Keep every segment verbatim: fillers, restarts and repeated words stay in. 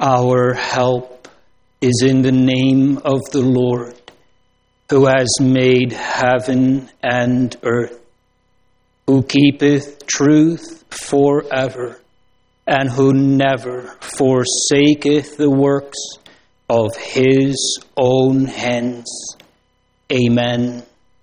Our help is in the name of the Lord, who has made heaven and earth, who keepeth truth forever, and who never forsaketh the works of his own hands. Amen.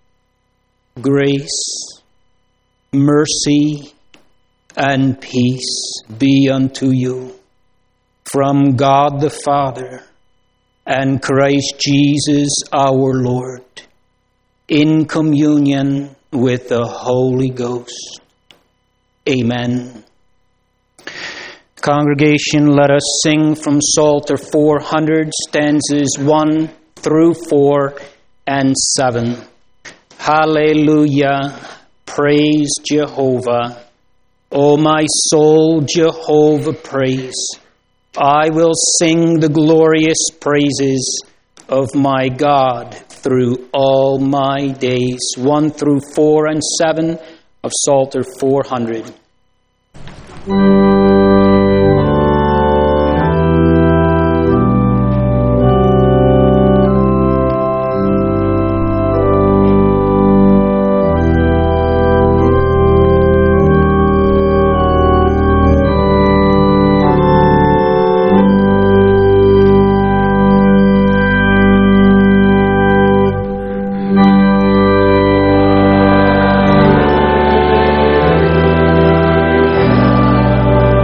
Grace, mercy, and peace be unto you from God the Father and Christ Jesus our Lord, in communion with the Holy Ghost. Amen. Congregation, let us sing from Psalter four hundred, stanzas one through four and seven. Hallelujah, praise Jehovah. O my soul, Jehovah praise. I will sing the glorious praises of my God through all my days. one through four and seven of Psalter four hundred. Thank you.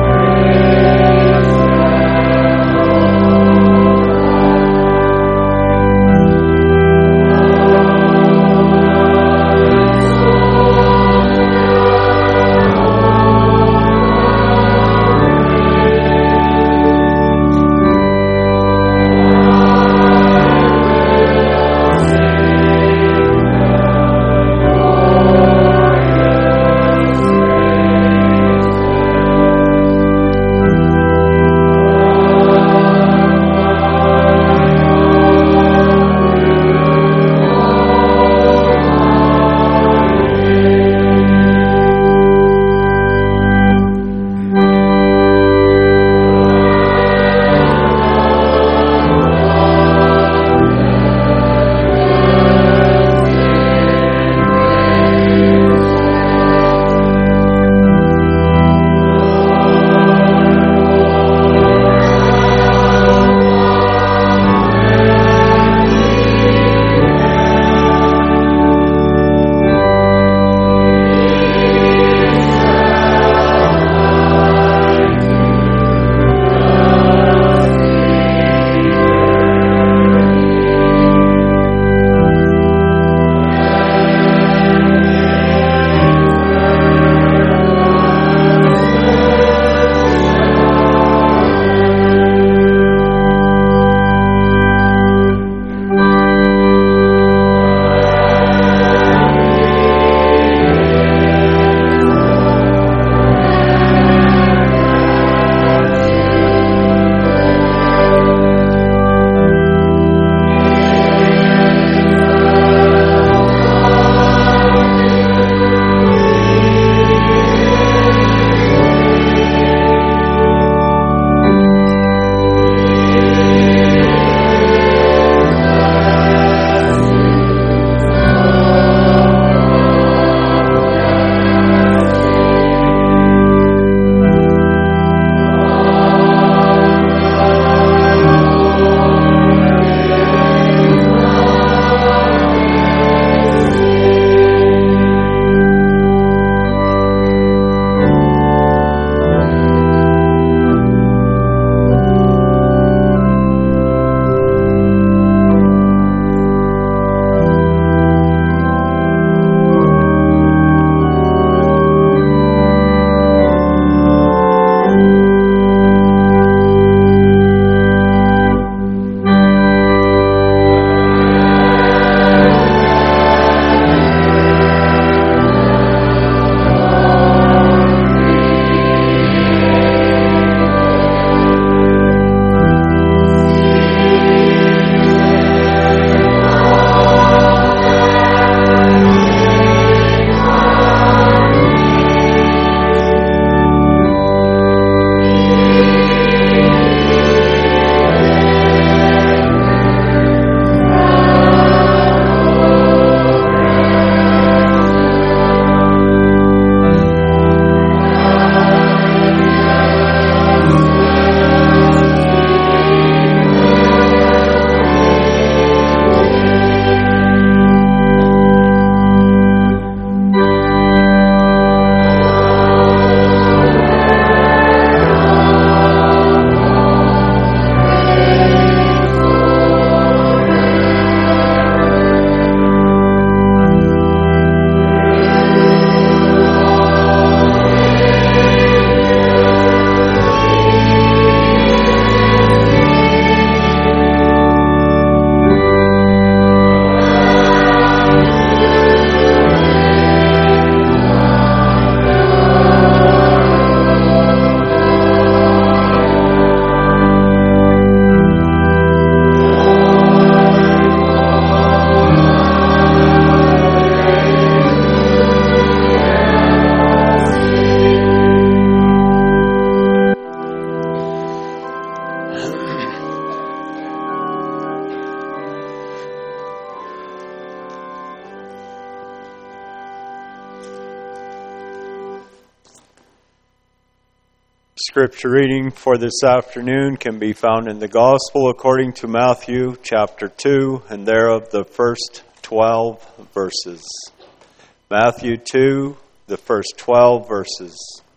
scripture reading for this afternoon can be found in the Gospel according to Matthew chapter two, and thereof the first twelve verses. Matthew two, the first twelve verses.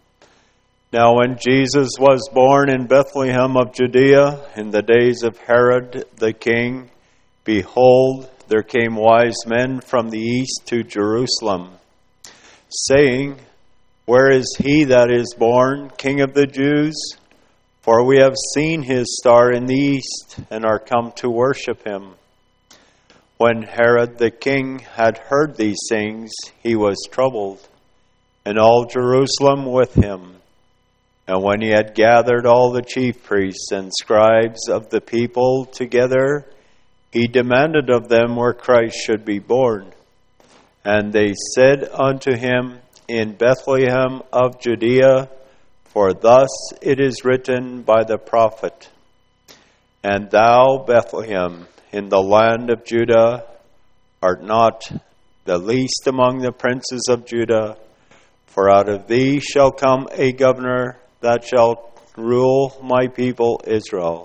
Now when Jesus was born in Bethlehem of Judea in the days of Herod the king, behold, there came wise men from the east to Jerusalem, saying, Where is he that is born, King of the Jews? For we have seen his star in the east, and are come to worship him. When Herod the king had heard these things, he was troubled, and all Jerusalem with him. And when he had gathered all the chief priests and scribes of the people together, he demanded of them where Christ should be born. And they said unto him, In Bethlehem of Judea, for thus it is written by the prophet, And thou, Bethlehem, in the land of Judah, art not the least among the princes of Judah, for out of thee shall come a governor that shall rule my people Israel.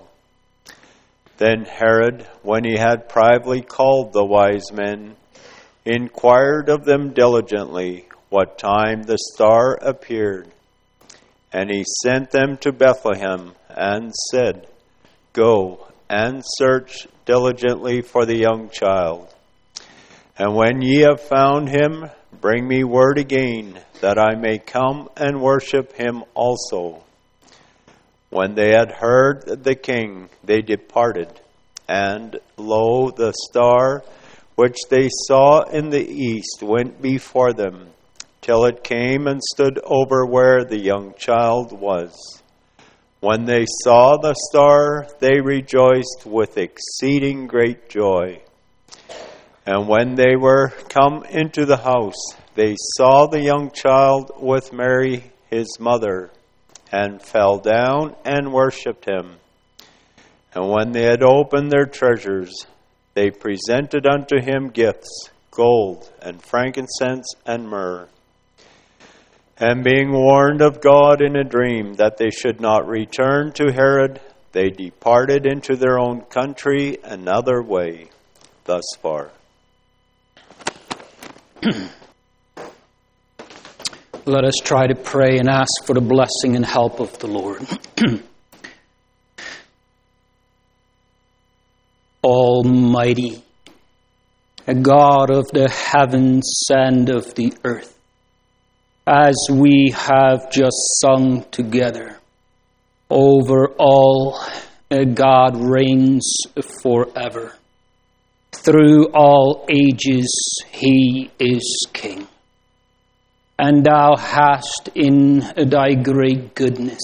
Then Herod, when he had privately called the wise men, inquired of them diligently what time the star appeared. And he sent them to Bethlehem, and said, Go and search diligently for the young child. And when ye have found him, bring me word again, that I may come and worship him also. When they had heard the king, they departed. And lo, the star which they saw in the east went before them, till it came and stood over where the young child was. When they saw the star, they rejoiced with exceeding great joy. And when they were come into the house, they saw the young child with Mary his mother, and fell down and worshipped him. And when they had opened their treasures, they presented unto him gifts, gold and frankincense and myrrh. And being warned of God in a dream that they should not return to Herod, they departed into their own country another way. Thus far. Let us try to pray and ask for the blessing and help of the Lord. Almighty, God of the heavens and of the earth, as we have just sung together, over all, God reigns forever. Through all ages he is King. And thou hast in thy great goodness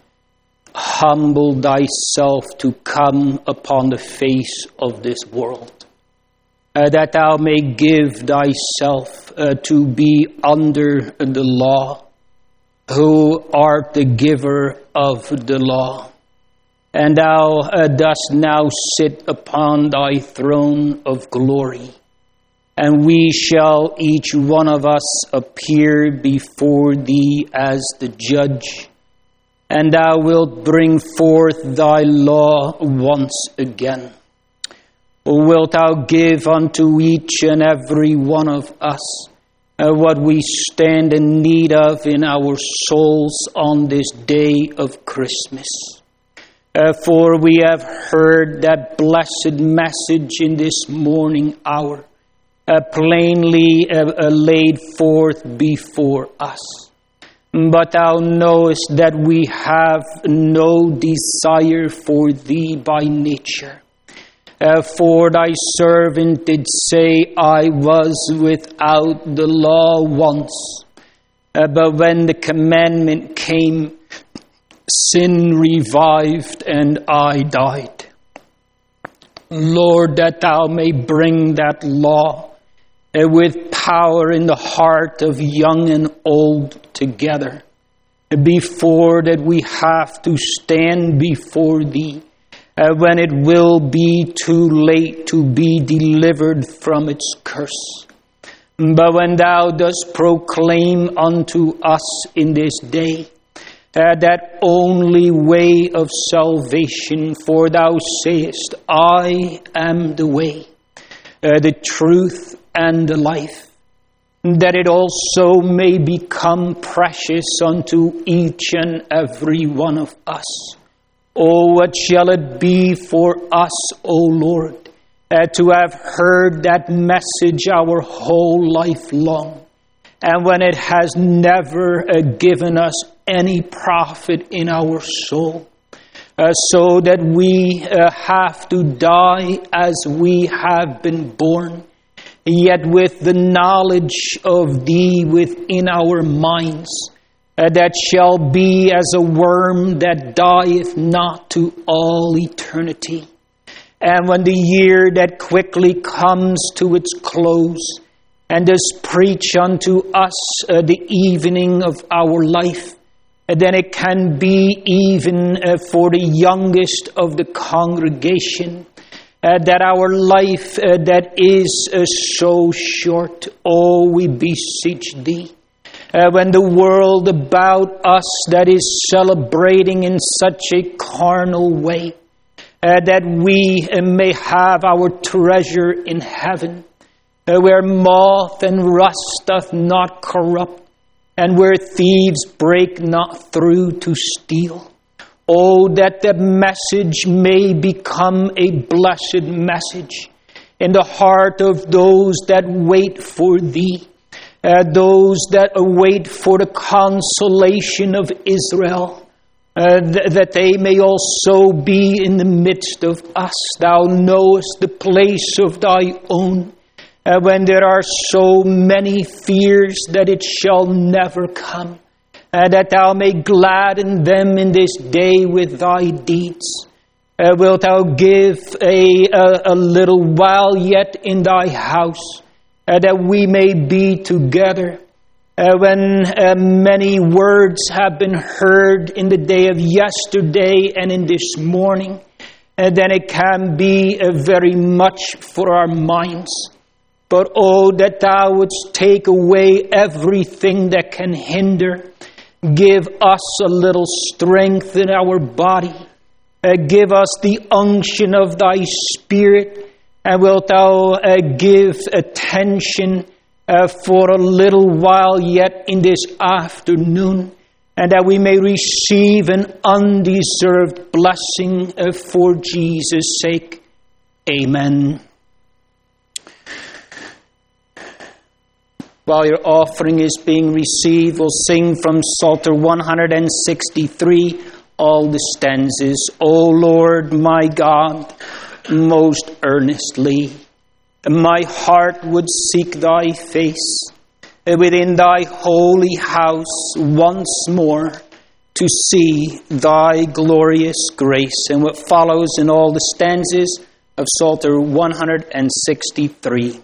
humbled thyself to come upon the face of this world, uh, that thou may give thyself uh, to be under the law, who art the giver of the law. And thou uh, dost now sit upon thy throne of glory. And we shall each one of us appear before thee as the judge. And thou wilt bring forth thy law once again. Wilt thou give unto each and every one of us uh, what we stand in need of in our souls on this day of Christmas? Uh, for we have heard that blessed message in this morning hour, uh, plainly uh, uh, laid forth before us. But thou knowest that we have no desire for thee by nature. Uh, for thy servant did say, I was without the law once. Uh, but when the commandment came, sin revived and I died. Lord, that thou may bring that law uh, with power in the heart of young and old together, before that we have to stand before thee, uh, when it will be too late to be delivered from its curse. But when thou dost proclaim unto us in this day, uh, that only way of salvation. For thou sayest, I am the way, uh, the truth, and the life, that it also may become precious unto each and every one of us. Oh, what shall it be for us, O Lord, uh, to have heard that message our whole life long, and when it has never uh, given us any profit in our soul, uh, so that we uh, have to die as we have been born, yet with the knowledge of Thee within our minds, Uh, that shall be as a worm that dieth not to all eternity. And when the year that quickly comes to its close, and does preach unto us uh, the evening of our life, uh, then it can be even uh, for the youngest of the congregation, uh, that our life uh, that is uh, so short. Oh, we beseech Thee, Uh, when the world about us that is celebrating in such a carnal way, uh, that we uh, may have our treasure in heaven, uh, where moth and rust doth not corrupt, and where thieves break not through to steal. Oh, that the message may become a blessed message in the heart of those that wait for Thee. Uh, those that await for the consolation of Israel, uh, th- that they may also be in the midst of us. Thou knowest the place of Thy own, uh, when there are so many fears that it shall never come, uh, that Thou may gladden them in this day with Thy deeds. Uh, wilt Thou give a, a, a little while yet in Thy house, Uh, that we may be together, uh, when uh, many words have been heard in the day of yesterday and in this morning, uh, then it can be uh, very much for our minds. But oh, that Thou wouldst take away everything that can hinder. Give us a little strength in our body. Uh, give us the unction of Thy Spirit. And wilt Thou uh, give attention uh, for a little while yet in this afternoon, and that we may receive an undeserved blessing uh, for Jesus' sake. Amen. While your offering is being received, we'll sing from Psalter one sixty-three, all the stanzas. O Lord, my God, most earnestly my heart would seek Thy face, within Thy holy house once more, to see Thy glorious grace. And what follows in all the stanzas of Psalter one sixty-three.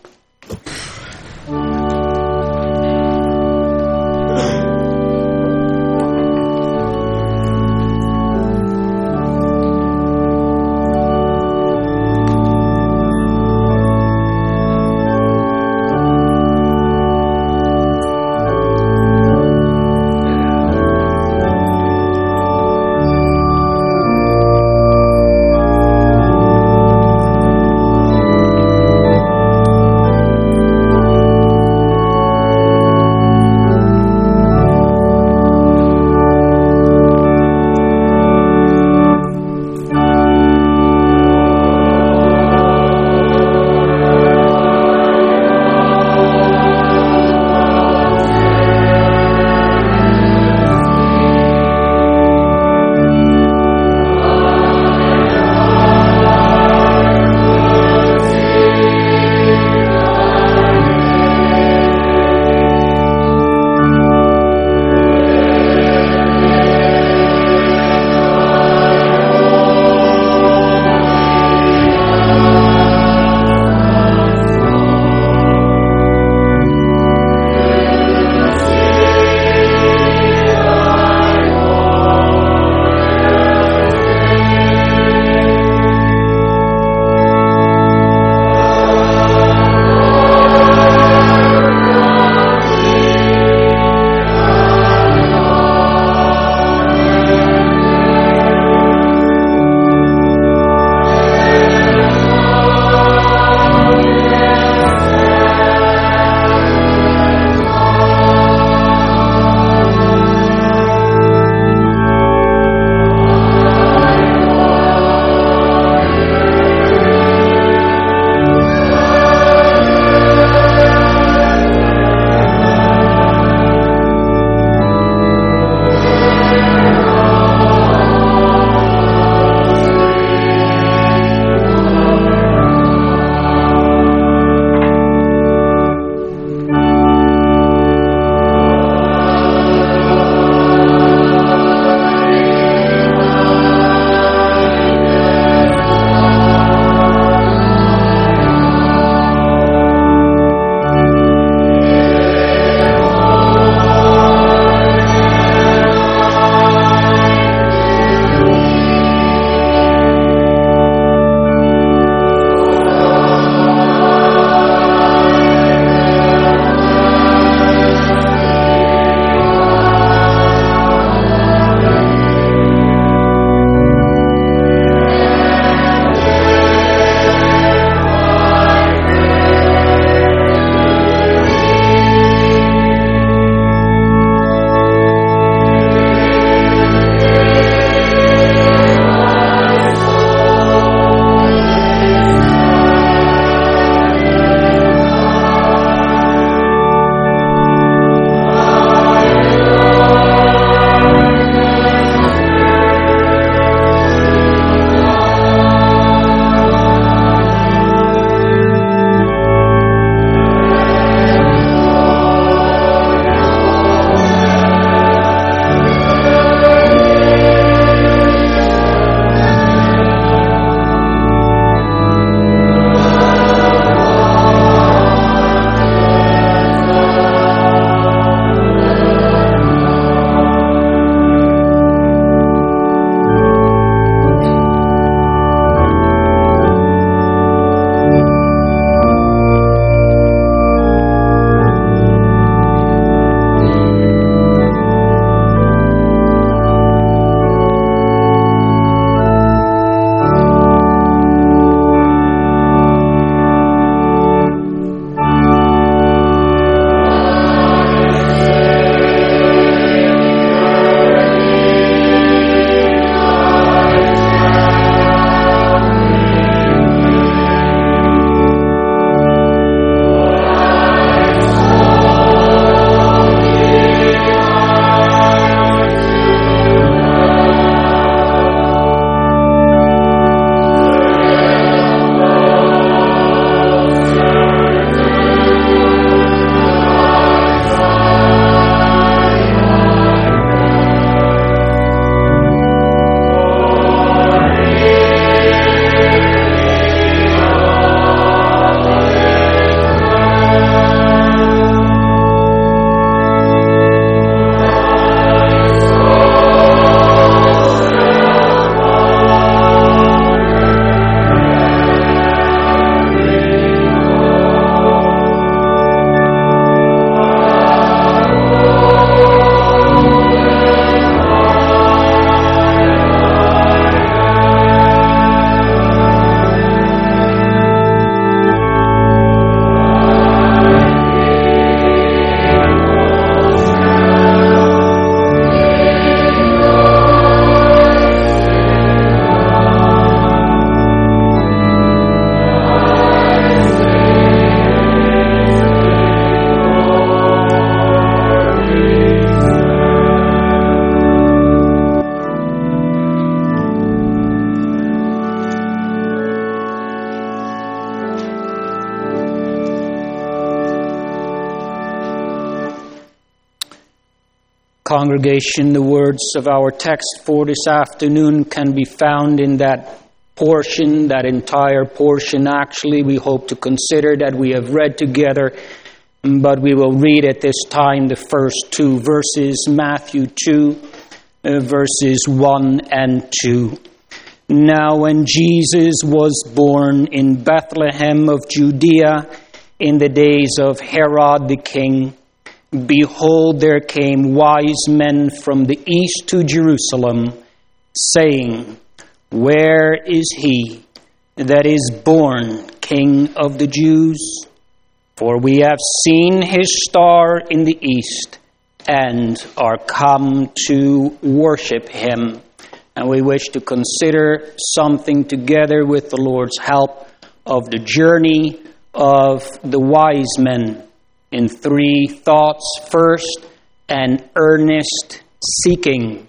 congregation, the words of our text for this afternoon can be found in that portion, that entire portion actually we hope to consider that we have read together, but we will read at this time the first two verses, Matthew two, uh, verses one and two. Now when Jesus was born in Bethlehem of Judea in the days of Herod the king, behold, there came wise men from the east to Jerusalem, saying, Where is he that is born King of the Jews? For we have seen his star in the east and are come to worship him. And we wish to consider something together with the Lord's help of the journey of the wise men in three thoughts. First, an earnest seeking.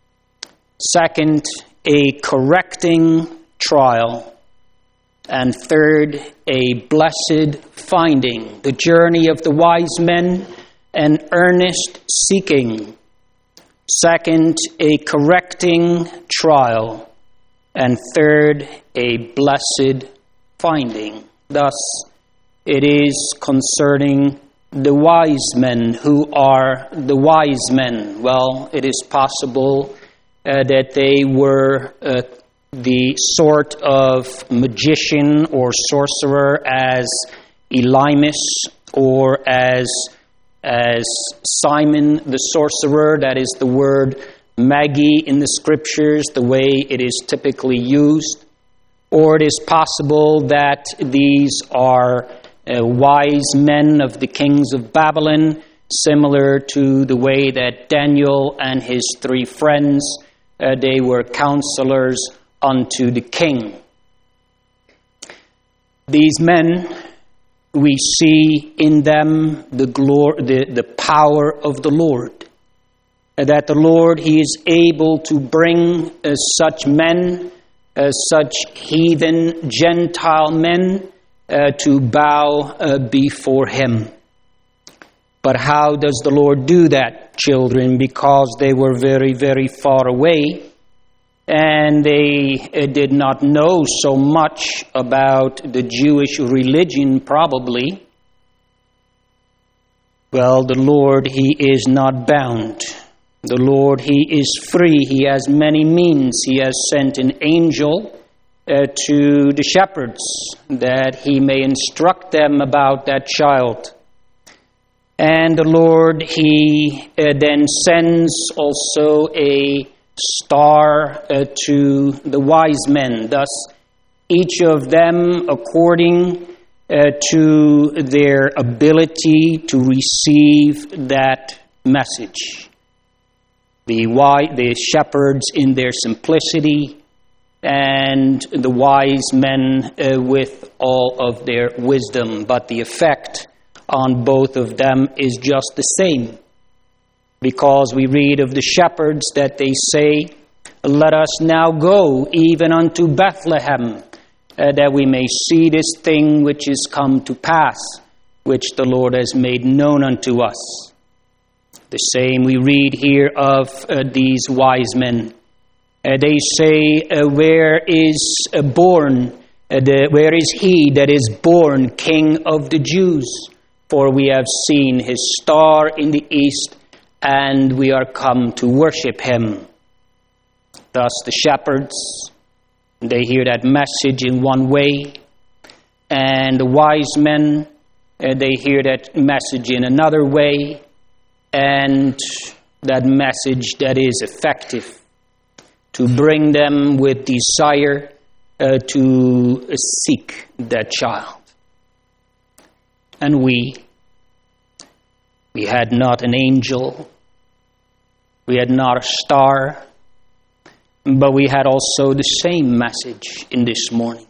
Second, a correcting trial. And third, a blessed finding. The journey of the wise men, an earnest seeking. Second, a correcting trial. And third, a blessed finding. Thus, it is concerning the wise men. Who are the wise men? Well, it is possible uh, that they were uh, the sort of magician or sorcerer as Elymas or as as Simon the sorcerer. That is the word magi in the scriptures, the way it is typically used. Or it is possible that these are uh, wise men of the kings of Babylon, similar to the way that Daniel and his three friends, uh, they were counselors unto the king. These men, we see in them the glory, the, the power of the Lord. That the Lord, He is able to bring uh, such men, uh, such heathen Gentile men, uh, to bow uh, before Him. But how does the Lord do that, children? Because they were very, very far away, and they uh, did not know so much about the Jewish religion, probably. Well, the Lord, He is not bound. The Lord, He is free. He has many means. He has sent an angel uh, to the shepherds that He may instruct them about that child. And the Lord, He uh, then sends also a star uh, to the wise men. Thus, each of them according uh, to their ability to receive that message. The, wise, the shepherds in their simplicity, and the wise men uh, with all of their wisdom. But the effect on both of them is just the same. Because we read of the shepherds that they say, Let us now go even unto Bethlehem, uh, that we may see this thing which is come to pass, which the Lord has made known unto us. The same we read here of uh, these wise men. Uh, they say, uh, Where is uh, born, uh, the, where is he that is born King of the Jews? For we have seen his star in the east, and we are come to worship him. Thus the shepherds, they hear that message in one way, and the wise men, uh, they hear that message in another way, and that message that is effective to bring them with desire uh, to seek that child. And we, we had not an angel, we had not a star, but we had also the same message in this morning.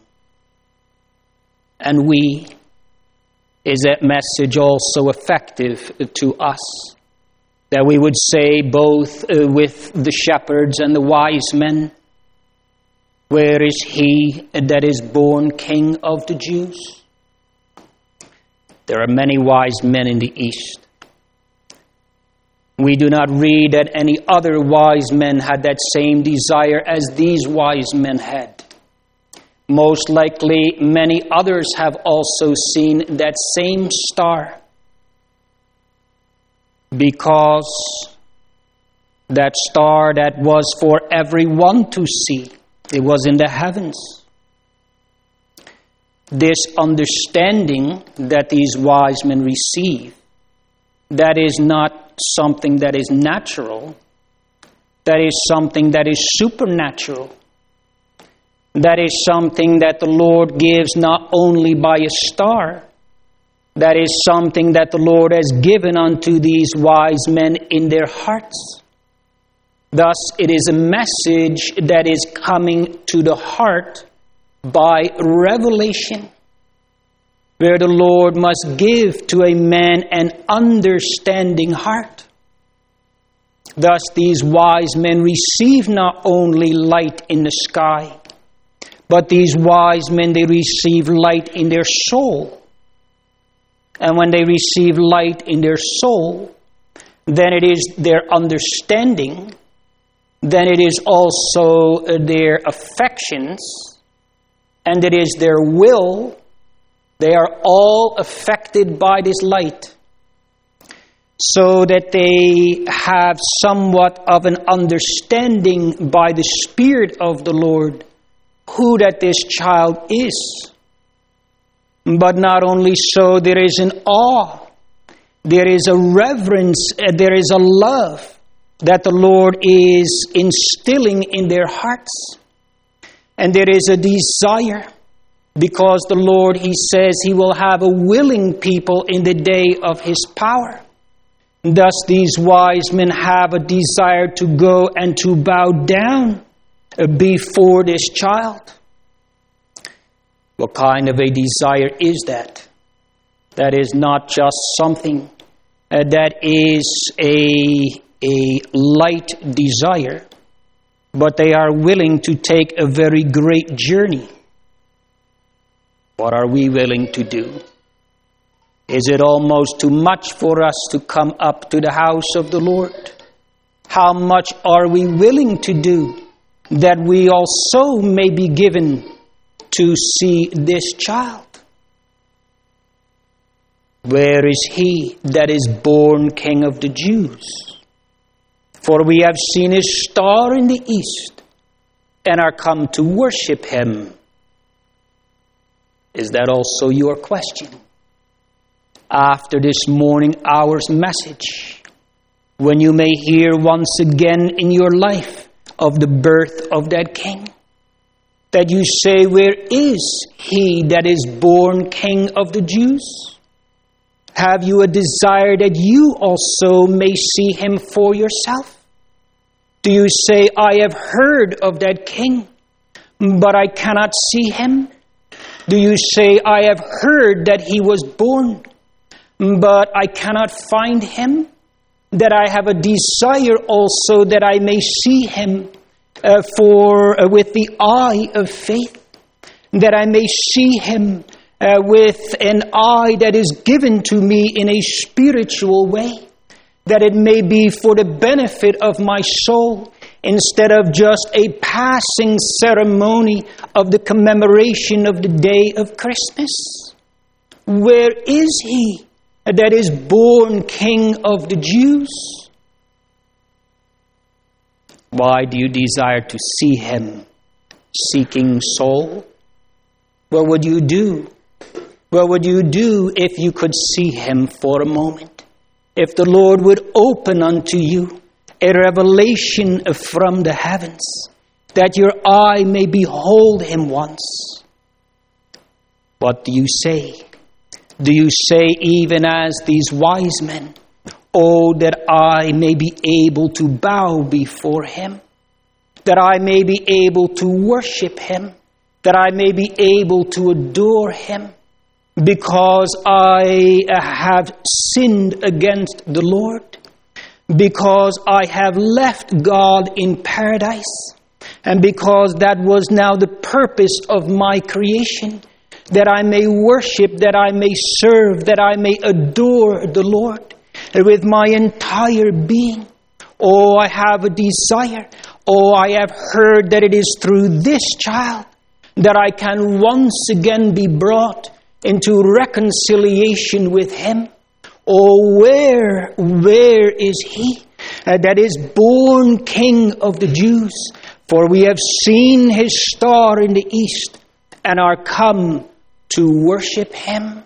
And we, is that message also effective to us? That we would say both uh, with the shepherds and the wise men, Where is he that is born King of the Jews? There are many wise men in the east. We do not read that any other wise men had that same desire as these wise men had. Most likely, many others have also seen that same star, because that star that was for everyone to see, it was in the heavens. This understanding that these wise men receive, that is not something that is natural. That is something that is supernatural. That is something that the Lord gives not only by a star. That is something that the Lord has given unto these wise men in their hearts. Thus, it is a message that is coming to the heart by revelation, where the Lord must give to a man an understanding heart. Thus, these wise men receive not only light in the sky, but these wise men, they receive light in their soul. And when they receive light in their soul, then it is their understanding, then it is also their affections, and it is their will. They are all affected by this light, so that they have somewhat of an understanding by the Spirit of the Lord who that this child is. But not only so, there is an awe, there is a reverence, there is a love that the Lord is instilling in their hearts. And there is a desire, because the Lord, He says, He will have a willing people in the day of His power. Thus these wise men have a desire to go and to bow down before this child. What kind of a desire is that? That is not just something uh, that is a, a light desire, but they are willing to take a very great journey. What are we willing to do? Is it almost too much for us to come up to the house of the Lord? How much are we willing to do that we also may be given to see this child? Where is he that is born King of the Jews? For we have seen his star in the east and are come to worship him. Is that also your question? After this morning hour's message, when you may hear once again in your life of the birth of that King, that you say, where is he that is born King of the Jews? Have you a desire that you also may see him for yourself? Do you say, I have heard of that King, but I cannot see him? Do you say, I have heard that he was born, but I cannot find him? That I have a desire also that I may see him uh, for uh, with the eye of faith, that I may see him uh, with an eye that is given to me in a spiritual way, that it may be for the benefit of my soul, instead of just a passing ceremony of the commemoration of the day of Christmas. Where is he that is born King of the Jews? Why do you desire to see him, seeking soul? What would you do? What would you do if you could see him for a moment? If the Lord would open unto you a revelation from the heavens, that your eye may behold him once. What do you say? Do you say, even as these wise men, oh, that I may be able to bow before him, that I may be able to worship him, that I may be able to adore him, because I have sinned against the Lord, because I have left God in paradise, and because that was now the purpose of my creation, that I may worship, that I may serve, that I may adore the Lord, with my entire being. Oh, I have a desire. Oh, I have heard that it is through this child that I can once again be brought into reconciliation with him. Oh, where, where is he uh, that is born King of the Jews? For we have seen his star in the east and are come to worship him.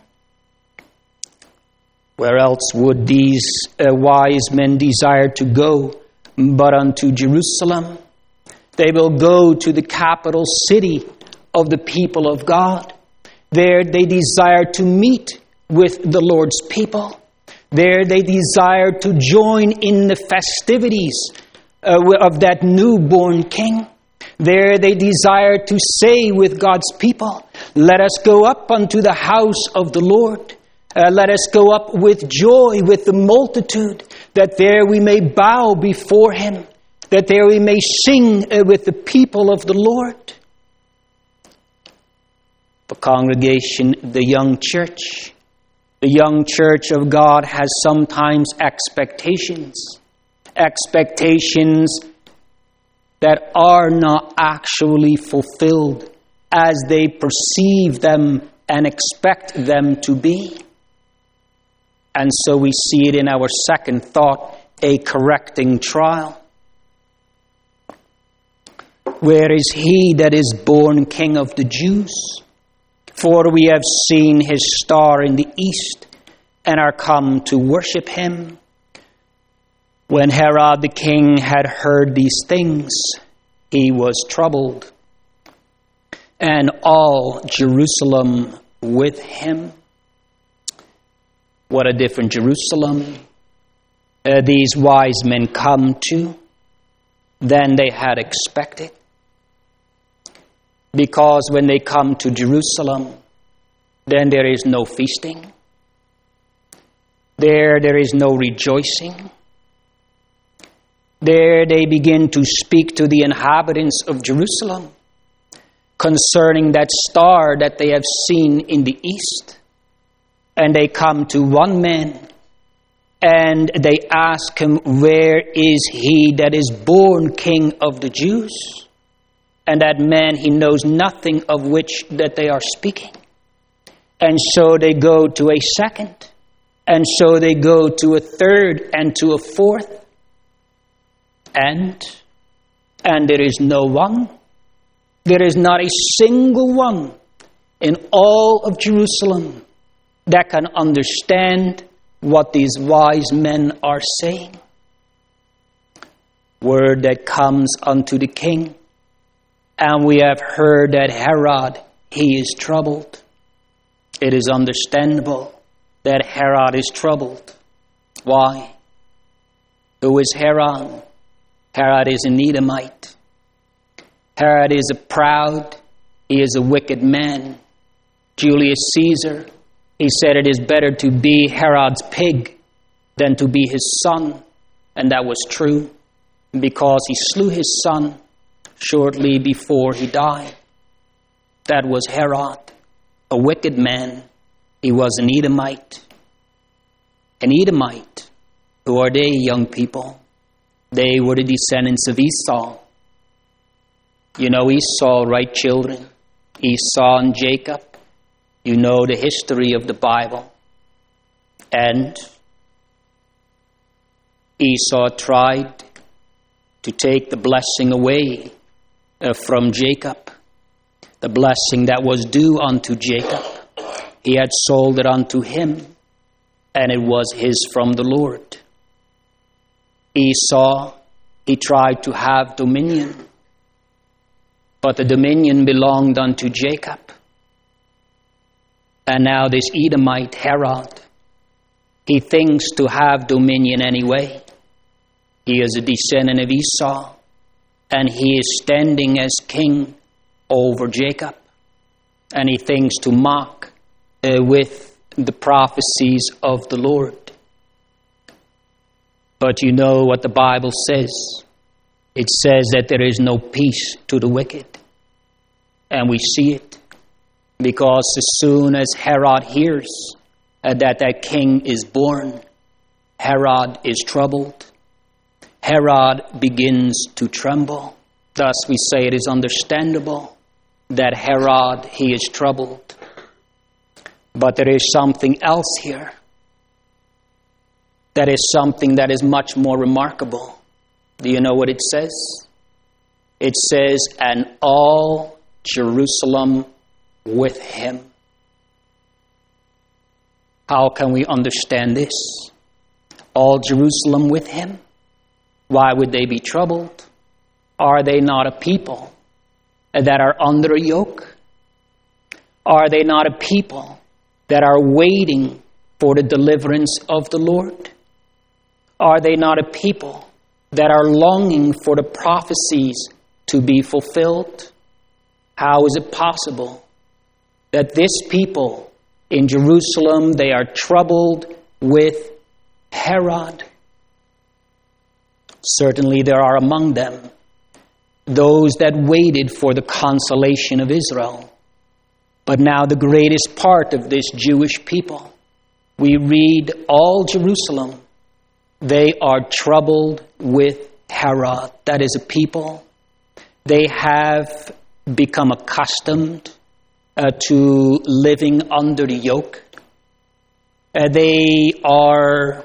Where else would these uh, wise men desire to go but unto Jerusalem? They will go to the capital city of the people of God. There they desire to meet with the Lord's people. There they desire to join in the festivities uh, of that newborn king. There they desire to say with God's people, let us go up unto the house of the Lord. Uh, let us go up with joy with the multitude, that there we may bow before him, that there we may sing uh, with the people of the Lord. The congregation, the young church, the young church of God has sometimes expectations, expectations that are not actually fulfilled as they perceive them and expect them to be. And so we see it in our second thought, a correcting trial. Where is he that is born King of the Jews? For we have seen his star in the east and are come to worship him. When Herod the king had heard these things, he was troubled, and all Jerusalem with him. What a different Jerusalem uh, these wise men come to than they had expected. Because when they come to Jerusalem, then there is no feasting. There, there is no rejoicing. There they begin to speak to the inhabitants of Jerusalem concerning that star that they have seen in the east. And they come to one man and they ask him, where is he that is born King of the Jews? And that man, he knows nothing of which that they are speaking. And so they go to a second. And so they go to a third and to a fourth. And, and there is no one. There is not a single one in all of Jerusalem that can understand what these wise men are saying. Word that comes unto the king. And we have heard that Herod, he is troubled. It is understandable that Herod is troubled. Why? Who is Herod? Herod is an Edomite. Herod is a proud, he is a wicked man. Julius Caesar, he said it is better to be Herod's pig than to be his son. And that was true, because he slew his son shortly before he died. That was Herod, a wicked man. He was an Edomite. An Edomite. Who are they, young people? They were the descendants of Esau. You know Esau, right, children? Esau and Jacob. You know the history of the Bible. And Esau tried to take the blessing away uh, from Jacob. The blessing that was due unto Jacob. He had sold it unto him, and it was his from the Lord. Esau, he tried to have dominion, but the dominion belonged unto Jacob. And now this Edomite, Herod, he thinks to have dominion anyway. He is a descendant of Esau, and he is standing as king over Jacob. And he thinks to mock uh, with the prophecies of the Lord. But you know what the Bible says. It says that there is no peace to the wicked. And we see it. Because as soon as Herod hears uh, that that king is born, Herod is troubled. Herod begins to tremble. Thus we say it is understandable that Herod, he is troubled. But there is something else here. That is something that is much more remarkable. Do you know what it says? It says, and all Jerusalem with him. How can we understand this? All Jerusalem with him? Why would they be troubled? Are they not a people that are under a yoke? Are they not a people that are waiting for the deliverance of the Lord? Are they not a people that are longing for the prophecies to be fulfilled? How is it possible that this people in Jerusalem, they are troubled with Herod? Certainly there are among them those that waited for the consolation of Israel. But now the greatest part of this Jewish people, we read all Jerusalem, they are troubled with Herod. That is a people. They have become accustomed uh, to living under the yoke. Uh, they are,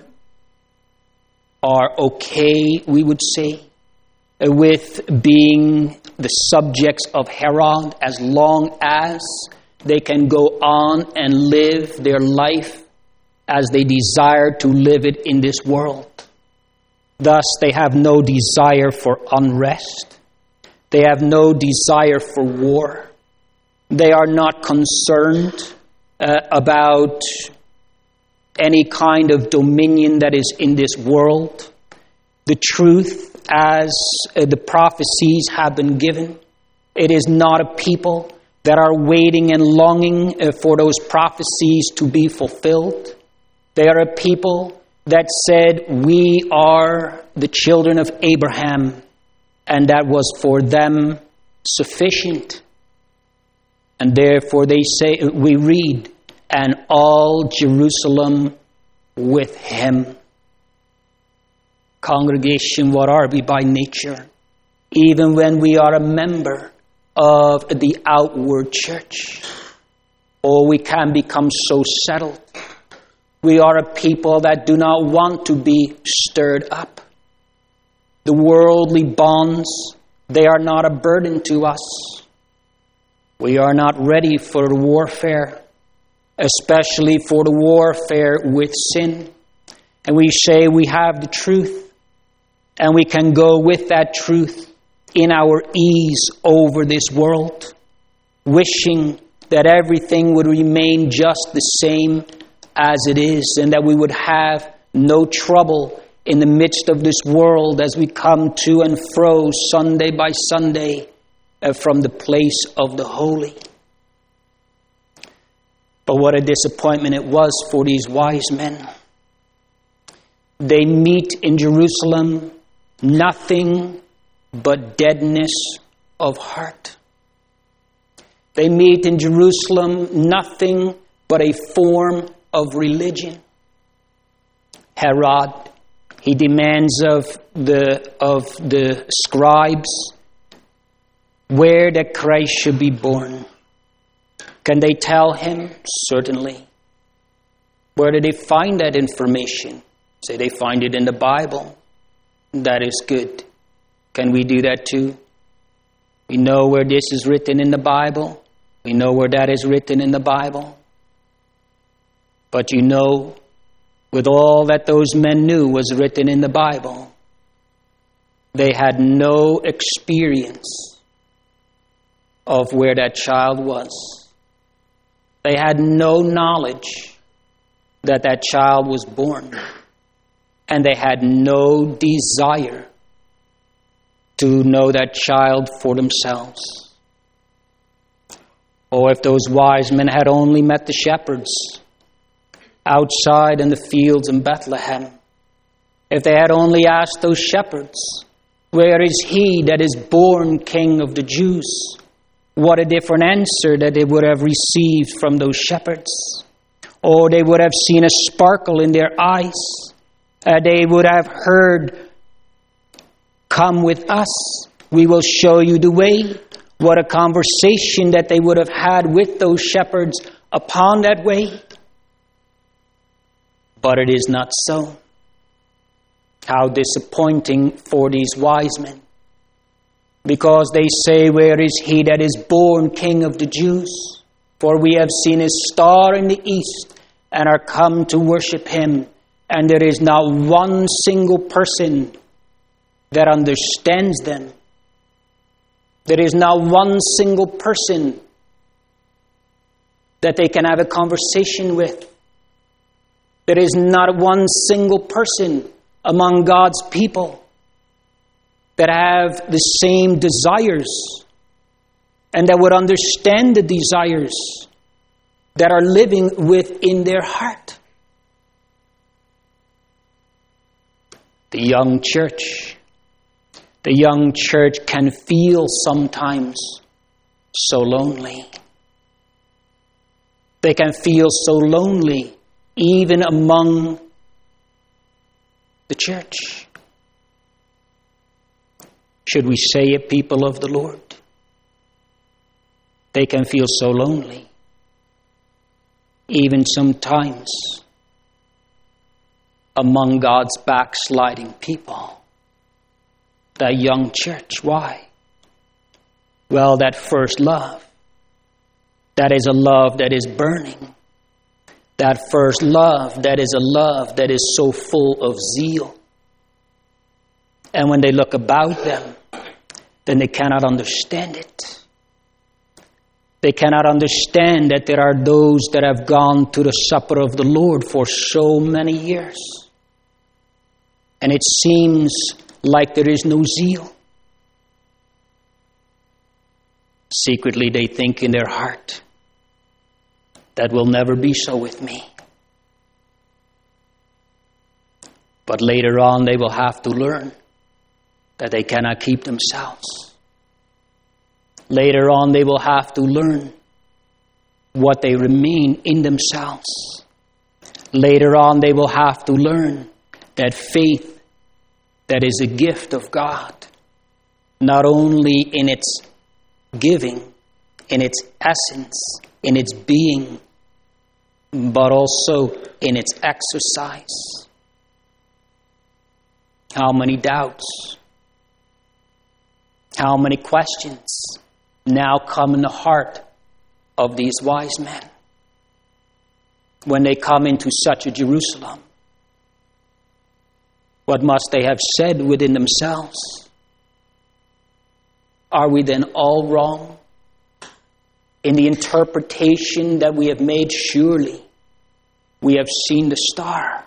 are okay, we would say, uh, with being the subjects of Herod as long as they can go on and live their life as they desire to live it in this world. Thus, they have no desire for unrest. They have no desire for war. They are not concerned uh, about any kind of dominion that is in this world. The truth, as uh, the prophecies have been given, it is not a people that are waiting and longing uh, for those prophecies to be fulfilled. They are a people that said, we are the children of Abraham, and that was for them sufficient. And therefore they say, we read, and all Jerusalem with him. Congregation, what are we by nature? Even when we are a member of the outward church, or we can become so settled. We are a people that do not want to be stirred up. The worldly bonds, they are not a burden to us. We are not ready for warfare, especially for the warfare with sin. And we say we have the truth, and we can go with that truth in our ease over this world, wishing that everything would remain just the same as it is, and that we would have no trouble in the midst of this world as we come to and fro Sunday by Sunday uh, from the place of the holy. But what a disappointment it was for these wise men. They meet in Jerusalem nothing but deadness of heart. They meet in Jerusalem nothing but a form of religion. Herod, he demands of the of the scribes where that Christ should be born. Can they tell him? Certainly. Where did they find that information? Say they find it in the Bible. That is good. Can we do that too? We know where this is written in the Bible. We know where that is written in the Bible. But you know, with all that those men knew was written in the Bible, they had no experience of where that child was. They had no knowledge that that child was born. And they had no desire to know that child for themselves. Oh, if those wise men had only met the shepherds outside in the fields in Bethlehem. If they had only asked those shepherds, where is he that is born King of the Jews? What a different answer that they would have received from those shepherds. Or they would have seen a sparkle in their eyes Uh, they would have heard, "Come with us, we will show you the way." What a conversation that they would have had with those shepherds upon that way. But it is not so. How disappointing for these wise men. Because they say, "Where is he that is born King of the Jews? For we have seen his star in the east and are come to worship him." And there is not one single person that understands them. There is not one single person that they can have a conversation with. There is not one single person among God's people that have the same desires and that would understand the desires that are living within their heart. The young church, the young church can feel sometimes so lonely. They can feel so lonely even among the church. Should we say it, people of the Lord? They can feel so lonely, even sometimes among God's backsliding people. That young church, why? Well, that first love, that is a love that is burning. That first love, that is a love that is so full of zeal. And when they look about them, then they cannot understand it. They cannot understand that there are those that have gone to the supper of the Lord for so many years. And it seems like there is no zeal. Secretly, they think in their heart, that will never be so with me. But later on, they will have to learn that they cannot keep themselves. Later on, they will have to learn what they remain in themselves. Later on, they will have to learn that faith, that is a gift of God, not only in its giving, in its essence, in its being, but also in its exercise. How many doubts, how many questions now come in the heart of these wise men when they come into such a Jerusalem? What must they have said within themselves? Are we then all wrong in the interpretation that we have made? Surely we have seen the star.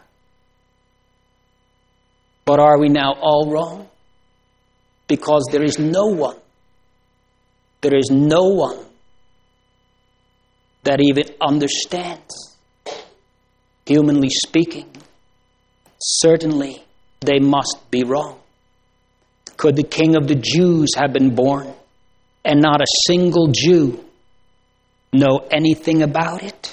But are we now all wrong? Because there is no one, there is no one that even understands. Humanly speaking, certainly they must be wrong. Could the King of the Jews have been born and not a single Jew know anything about it?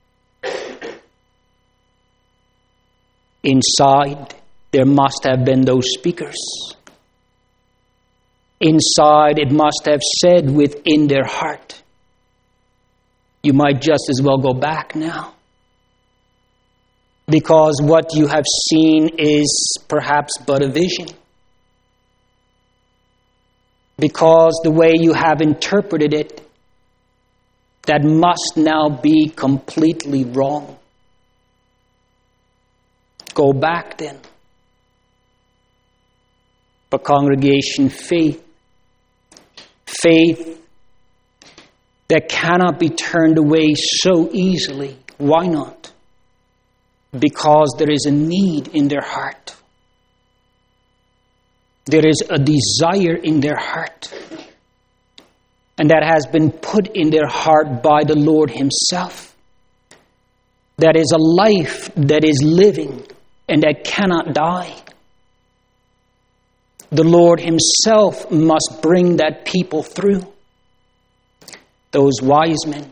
Inside, there must have been those speakers. Inside, it must have said within their heart, you might just as well go back now. Because what you have seen is perhaps but a vision. Because the way you have interpreted it, that must now be completely wrong. Go back then. But congregation, faith, faith that cannot be turned away so easily. Why not? Because there is a need in their heart. There is a desire in their heart. And that has been put in their heart by the Lord Himself. That is a life that is living and that cannot die. The Lord Himself must bring that people through. Those wise men,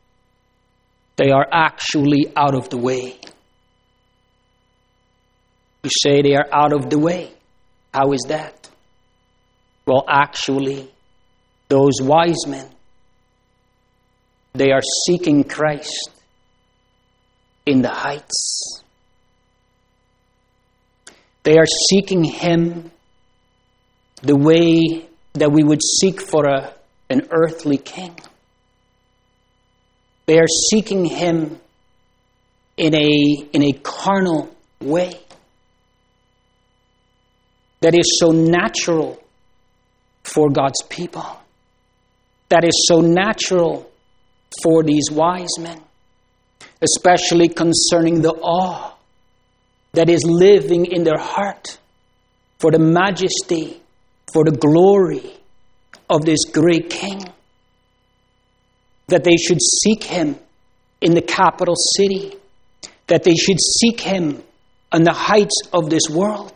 they are actually out of the way. You say they are out of the way. How is that? Well, actually, those wise men, they are seeking Christ in the heights. They are seeking Him the way that we would seek for a, an earthly king. They are seeking Him in a, in a carnal way that is so natural for God's people, that is so natural for these wise men, especially concerning the awe that is living in their heart for the majesty, for the glory of this great king, that they should seek Him in the capital city, that they should seek Him on the heights of this world.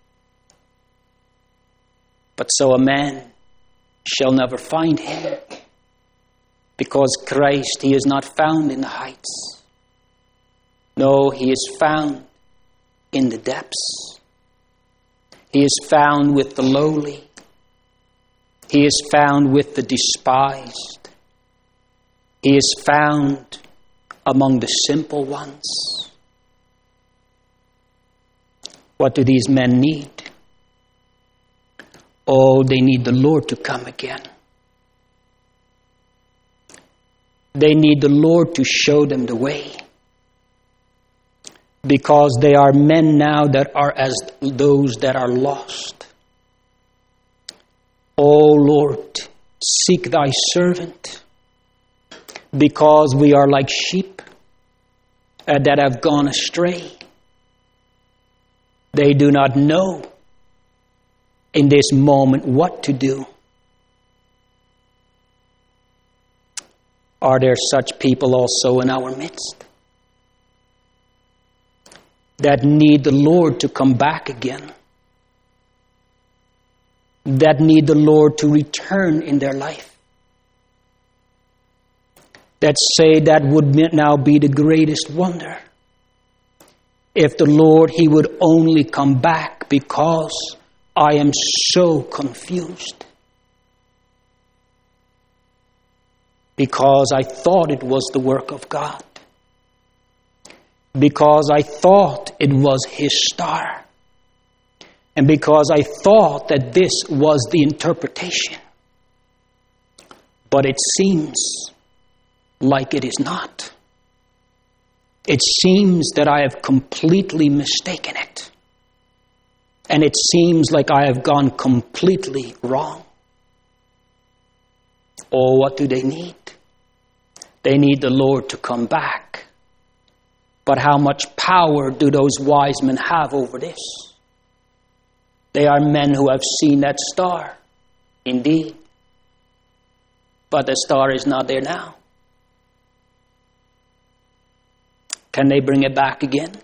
But so a man shall never find Him, because Christ, He is not found in the heights. No, He is found in the depths. He is found with the lowly. He is found with the despised. He is found among the simple ones. What do these men need? Oh, they need the Lord to come again. They need the Lord to show them the way. Because they are men now that are as those that are lost. O Lord, seek thy servant, because we are like sheep uh, that have gone astray. They do not know in this moment what to do. Are there such people also in our midst that need the Lord to come back again? That need the Lord to return in their life? That say that would now be the greatest wonder. If the Lord, He would only come back, because I am so confused. Because I thought it was the work of God. Because I thought it was His star. And because I thought that this was the interpretation. But it seems like it is not. It seems that I have completely mistaken it. And it seems like I have gone completely wrong. Oh, what do they need? They need the Lord to come back. But how much power do those wise men have over this? They are men who have seen that star, indeed. But the star is not there now. Can they bring it back again?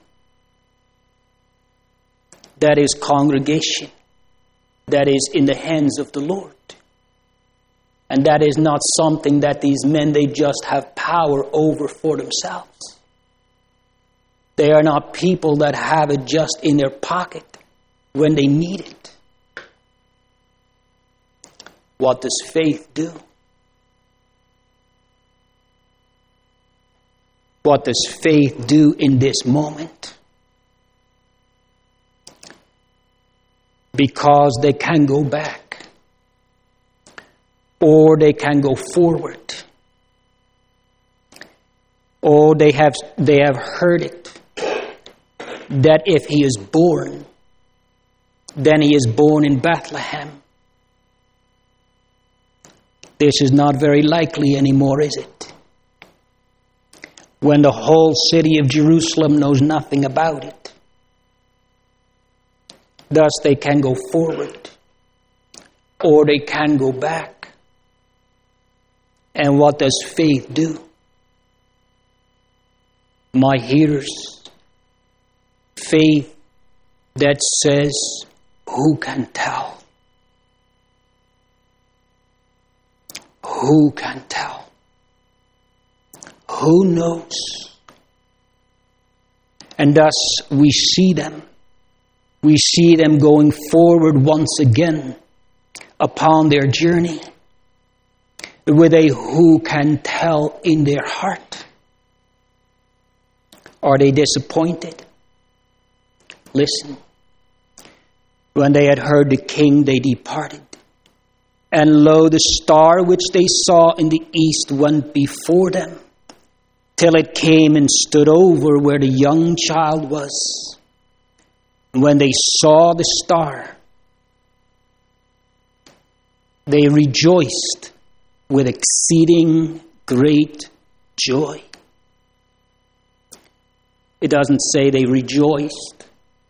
That is congregation. That is in the hands of the Lord. And that is not something that these men, they just have power over for themselves. They are not people that have it just in their pocket when they need it. What does faith do? What does faith do in this moment? Because they can go back, or they can go forward, or they have they have heard it, that if He is born, then He is born in Bethlehem. This is not very likely anymore, is it? When the whole city of Jerusalem knows nothing about it. Thus they can go forward, or they can go back. And what does faith do? My hearers, faith that says, who can tell? Who can tell? Who knows? And thus we see them We see them going forward once again upon their journey with a who can tell in their heart. Are they disappointed? Listen. When they had heard the king, they departed. And lo, the star which they saw in the east went before them, till it came and stood over where the young child was. And when they saw the star, they rejoiced with exceeding great joy. It doesn't say they rejoiced.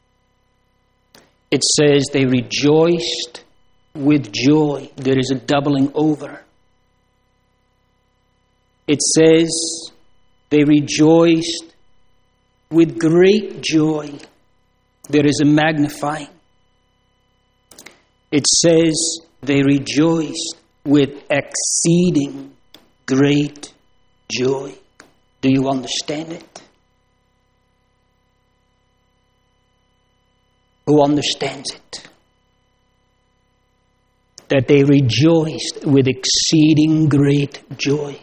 It says they rejoiced with joy. There is a doubling over. It says they rejoiced with great joy. There is a magnifying. It says they rejoiced with exceeding great joy. Do you understand it? Who understands it? That they rejoiced with exceeding great joy.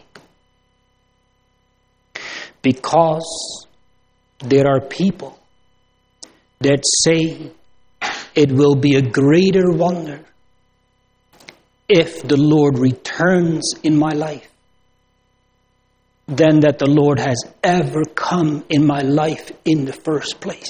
Because there are people that say it will be a greater wonder if the Lord returns in my life than that the Lord has ever come in my life in the first place.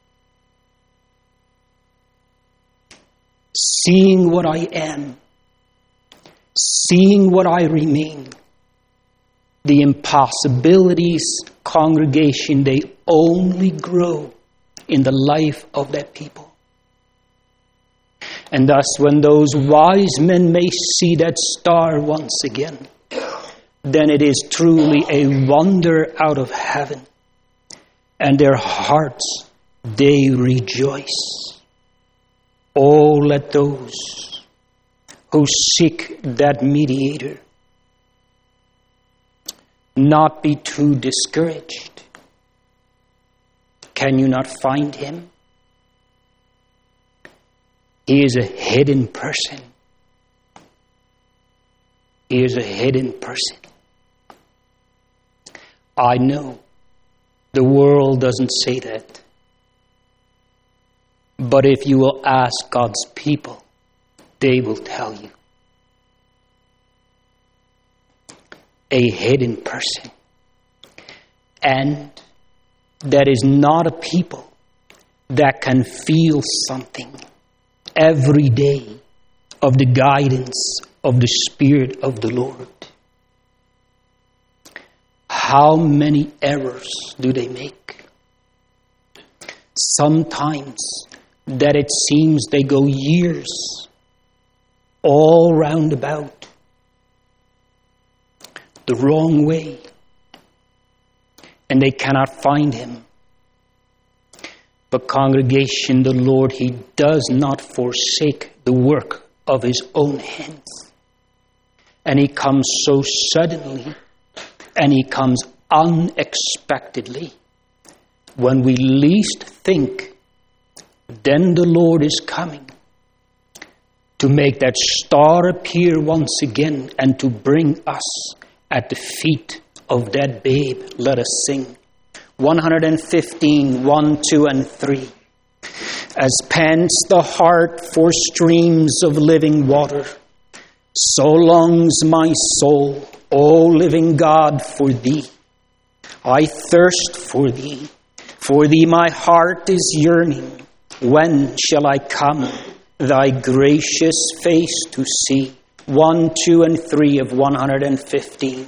Seeing what I am, seeing what I remain, the impossibilities, congregation, they only grow in the life of that people. And thus, when those wise men may see that star once again, then it is truly a wonder out of heaven. And their hearts, they rejoice. Oh, let those who seek that mediator not be too discouraged. Can you not find him? He is a hidden person. He is a hidden person. I know the world doesn't say that. But if you will ask God's people, they will tell you. A hidden person. And that is not a people that can feel something every day of the guidance of the Spirit of the Lord. How many errors do they make? Sometimes that it seems they go years all round about the wrong way, and they cannot find him. But congregation, the Lord, he does not forsake the work of his own hands. And he comes so suddenly, and he comes unexpectedly. When we least think, then the Lord is coming to make that star appear once again and to bring us at the feet of that babe. Let us sing. one fifteen, one, two, and three. As pants the heart for streams of living water, so longs my soul, O living God, for thee. I thirst for thee. For thee my heart is yearning. When shall I come, thy gracious face to see? One, two, and three of one fifteen.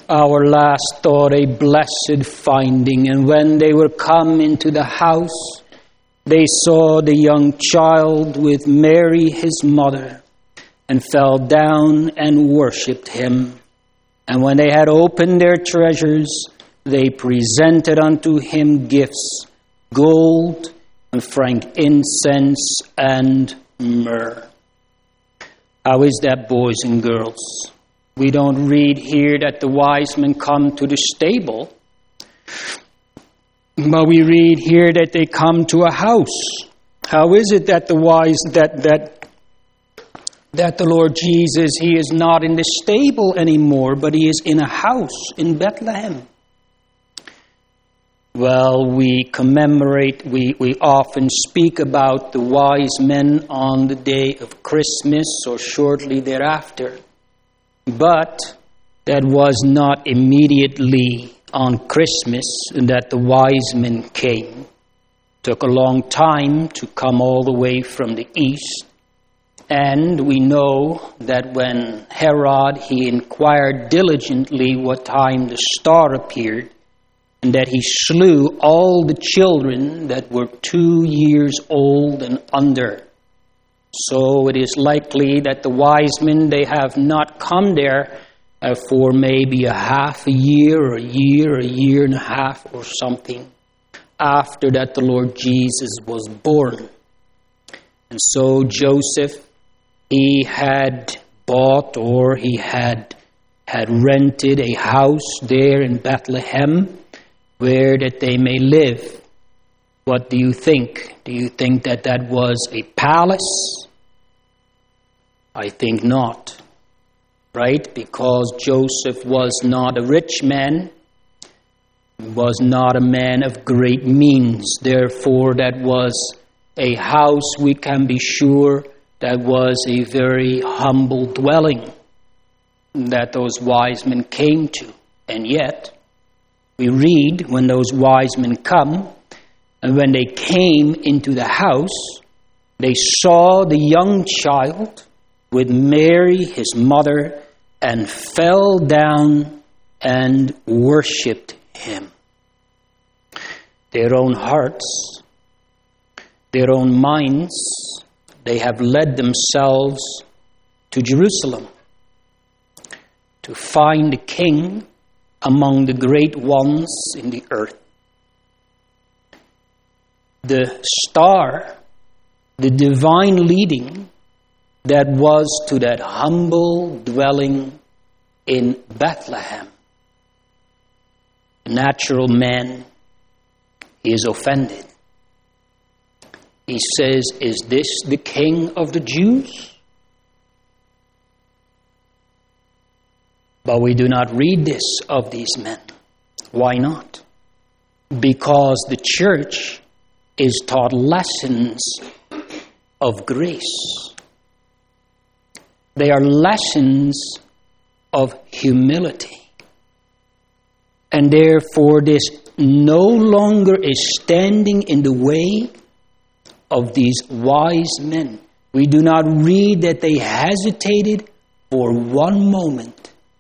Our last thought, a blessed finding. And when they were come into the house, they saw the young child with Mary his mother, and fell down and worshipped him. And when they had opened their treasures, they presented unto him gifts, gold and frankincense and myrrh. How is that, boys and girls? We don't read here that the wise men come to the stable, but we read here that they come to a house. How is it that the wise, that that that the Lord Jesus, he is not in the stable anymore, but he is in a house in Bethlehem? Well, we commemorate, we, we often speak about the wise men on the day of Christmas or shortly thereafter. But that was not immediately on Christmas that the wise men came. It took a long time to come all the way from the east. And we know that when Herod, he inquired diligently what time the star appeared, and that he slew all the children that were two years old and under. So it is likely that the wise men, they have not come there uh, for maybe a half a year or a year, a year and a half or something after that the Lord Jesus was born. And so Joseph, he had bought or he had had rented a house there in Bethlehem where that they may live. What do you think? Do you think that that was a palace? I think not, right? Because Joseph was not a rich man, was not a man of great means. Therefore, that was a house, we can be sure, that was a very humble dwelling that those wise men came to. And yet, we read when those wise men come, and when they came into the house, they saw the young child with Mary, his mother, and fell down and worshipped him. Their own hearts, their own minds, they have led themselves to Jerusalem to find a king among the great ones in the earth. The star, the divine leading that was to that humble dwelling in Bethlehem. Natural man is offended. He says, "Is this the king of the Jews?" But we do not read this of these men. Why not? Because the church is taught lessons of grace. They are lessons of humility. And therefore this no longer is standing in the way of these wise men. We do not read that they hesitated for one moment.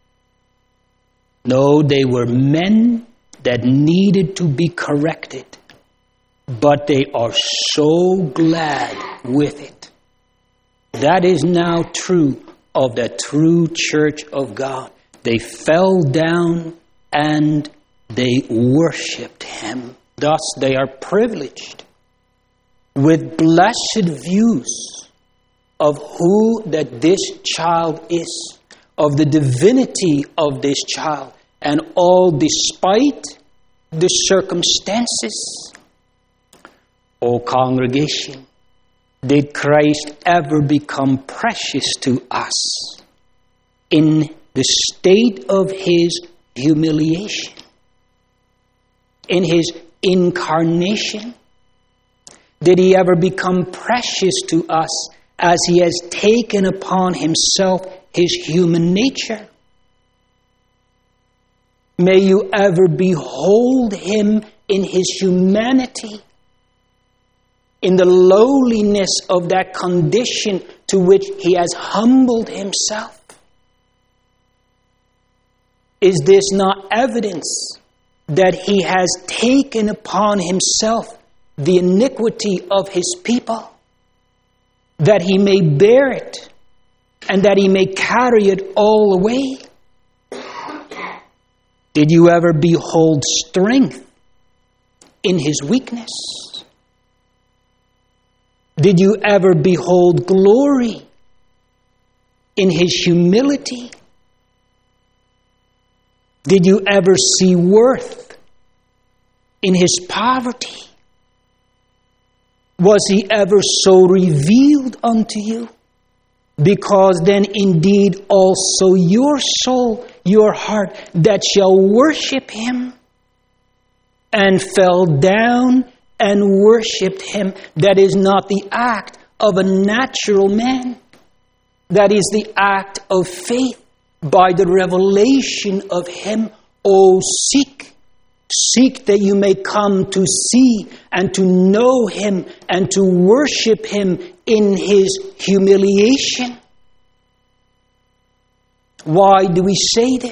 No, they were men that needed to be corrected. But they are so glad with it. That is now true of the true church of God. They fell down and they worshipped him. Thus they are privileged with blessed views of who that this child is, of the divinity of this child, and all despite the circumstances. O congregation, did Christ ever become precious to us in the state of his humiliation, in his incarnation? Did he ever become precious to us as he has taken upon himself his human nature? May you ever behold him in his humanity, in the lowliness of that condition to which he has humbled himself. Is this not evidence that he has taken upon himself the iniquity of his people, that he may bear it, and that he may carry it all away? Did you ever behold strength in his weakness? Did you ever behold glory in his humility? Did you ever see worth in his poverty? Was he ever so revealed unto you? Because then indeed also your soul, your heart, that shall worship him, and fell down and worshipped him. That is not the act of a natural man. That is the act of faith by the revelation of him. Oh, seek, seek that you may come to see and to know him and to worship him in his humiliation. Why do we say this?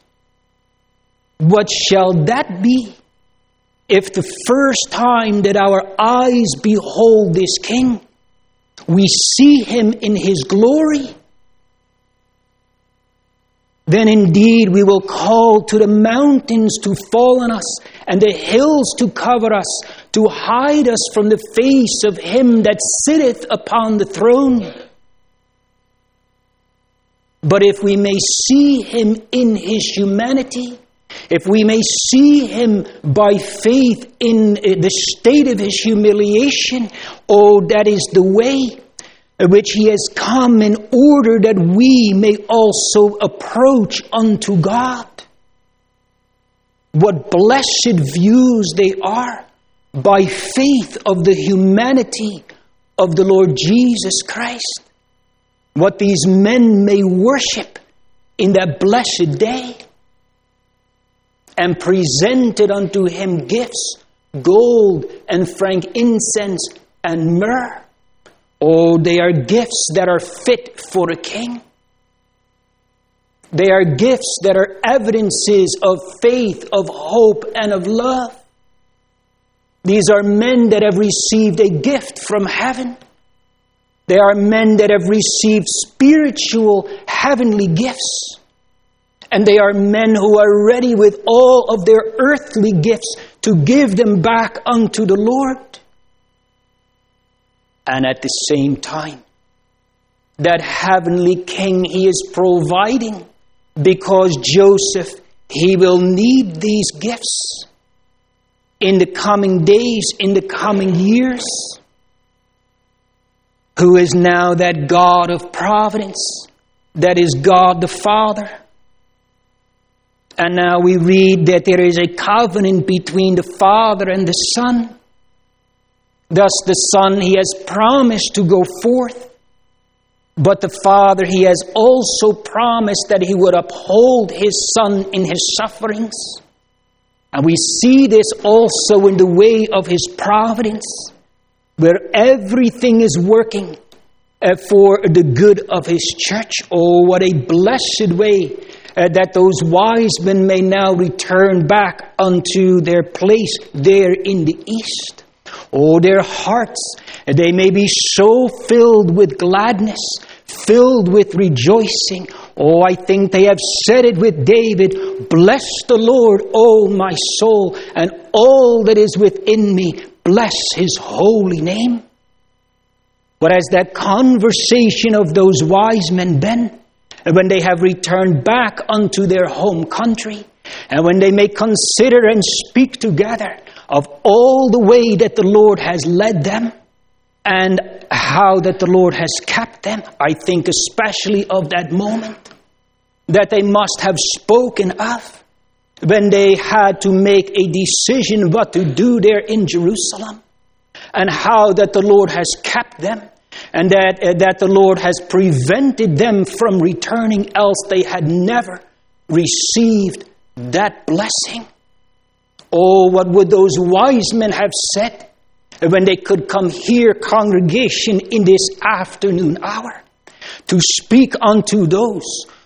What shall that be if the first time that our eyes behold this King, we see him in his glory? Then indeed we will call to the mountains to fall on us, and the hills to cover us, to hide us from the face of him that sitteth upon the throne. But if we may see him in his humanity, if we may see him by faith in the state of his humiliation, oh, that is the way which he has come in order that we may also approach unto God. What blessed views they are by faith of the humanity of the Lord Jesus Christ. What these men may worship in that blessed day. And presented unto him gifts, gold and frankincense and myrrh. Oh, they are gifts that are fit for a king. They are gifts that are evidences of faith, of hope, and of love. These are men that have received a gift from heaven. They are men that have received spiritual, heavenly gifts. And they are men who are ready with all of their earthly gifts to give them back unto the Lord. And at the same time, that heavenly King he is providing, because Joseph, he will need these gifts in the coming days, in the coming years. Who is now that God of providence, that is God the Father. And now we read that there is a covenant between the Father and the Son. Thus the Son, he has promised to go forth. But the Father, he has also promised that he would uphold his Son in his sufferings. And we see this also in the way of his providence, where everything is working for the good of his church. Oh, what a blessed way uh, that those wise men may now return back unto their place there in the east. Oh, their hearts, they may be so filled with gladness, filled with rejoicing. Oh, I think they have said it with David, "Bless the Lord, O my soul, and all that is within me, bless his holy name." What has that conversation of those wise men been? And when they have returned back unto their home country, and when they may consider and speak together of all the way that the Lord has led them, and how that the Lord has kept them, I think especially of that moment that they must have spoken of when they had to make a decision what to do there in Jerusalem, and how that the Lord has kept them, and that, uh, that the Lord has prevented them from returning, else they had never received that blessing. Oh, what would those wise men have said when they could come here, congregation, in this afternoon hour, to speak unto those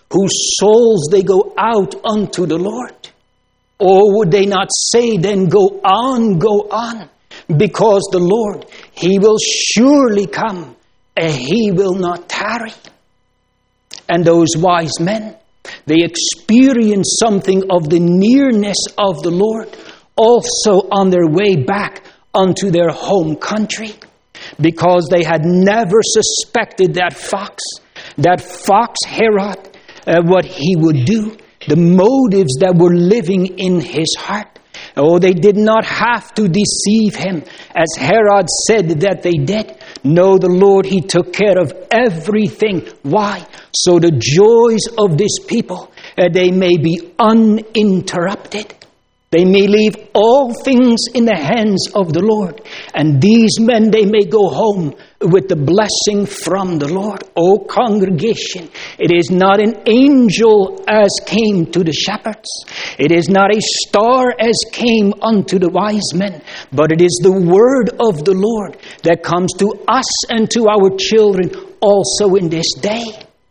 whose souls they go out unto the Lord? Or would they not say then, go on, go on, because the Lord, he will surely come, and he will not tarry. And those wise men, they experienced something of the nearness of the Lord, also on their way back unto their home country, because they had never suspected that fox, that fox Herod, uh, what he would do, the motives that were living in his heart. Oh, they did not have to deceive him, as Herod said that they did. No, the Lord, he took care of everything. Why? So the joys of this people, uh, they may be uninterrupted. They may leave all things in the hands of the Lord. And these men, they may go home with the blessing from the Lord. O congregation, it is not an angel as came to the shepherds. It is not a star as came unto the wise men. But it is the word of the Lord that comes to us and to our children also in this day.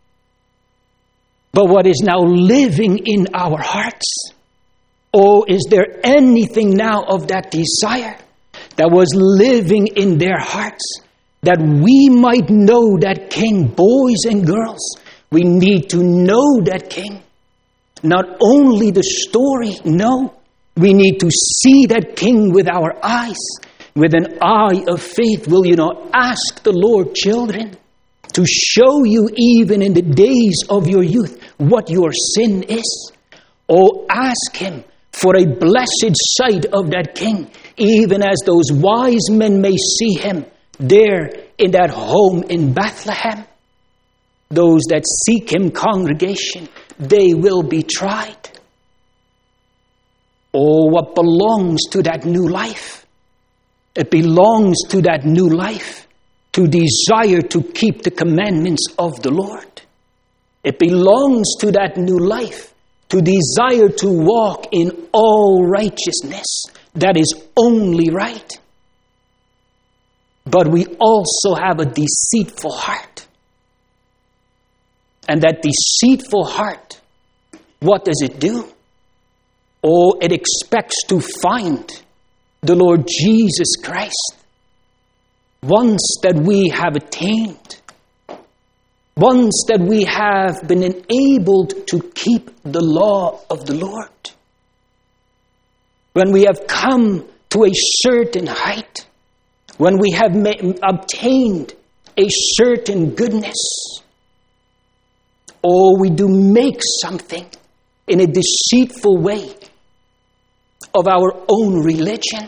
But what is now living in our hearts? Oh, is there anything now of that desire that was living in their hearts, that we might know that King? Boys and girls, we need to know that King. Not only the story, no. We need to see that King with our eyes. With an eye of faith, will you not ask the Lord, children, to show you even in the days of your youth what your sin is? Oh, ask him for a blessed sight of that King, even as those wise men may see him there in that home in Bethlehem. Those that seek him, congregation, they will be tried. Oh, what belongs to that new life? It belongs to that new life to desire to keep the commandments of the Lord. It belongs to that new life to desire to walk in all righteousness. That is only right. But we also have a deceitful heart. And that deceitful heart, what does it do? Oh, it expects to find the Lord Jesus Christ. Once that we have attained, once that we have been enabled to keep the law of the Lord, when we have come to a certain height, when we have ma- obtained a certain goodness, or we do make something in a deceitful way of our own religion,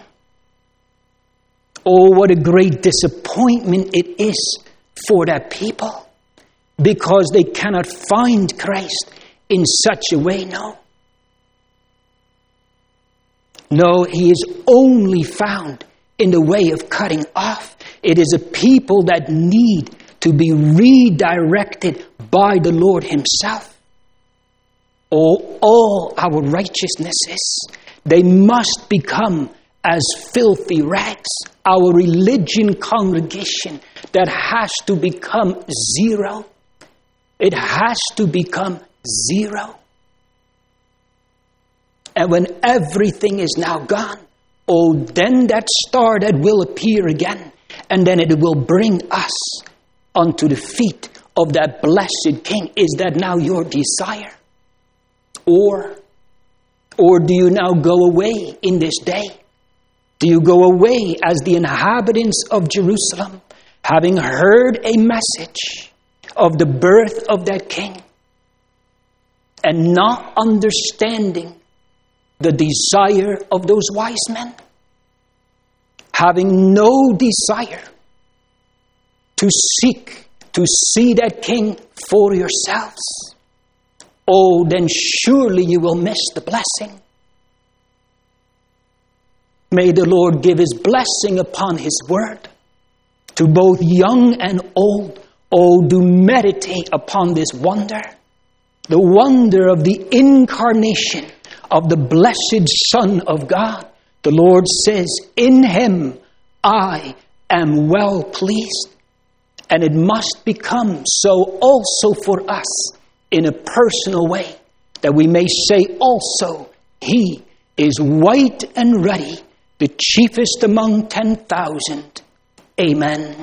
oh, what a great disappointment it is for that people. Because they cannot find Christ in such a way, no. No, he is only found in the way of cutting off. It is a people that need to be redirected by the Lord himself. Oh, all our righteousnesses, they must become as filthy rags. Our religion, congregation, that has to become zero. It has to become zero. And when everything is now gone, oh, then that star that will appear again, and then it will bring us unto the feet of that blessed King. Is that now your desire? Or, or do you now go away in this day? Do you go away as the inhabitants of Jerusalem, having heard a message of the birth of that King, and not understanding the desire of those wise men? Having no desire to seek, to see that King for yourselves, oh, then surely you will miss the blessing. May the Lord give his blessing upon his word to both young and old. Oh, do meditate upon this wonder, the wonder of the incarnation of the blessed Son of God. The Lord says, in him I am well pleased. And it must become so also for us in a personal way, that we may say also, He is white and ruddy, the chiefest among ten thousand. Amen.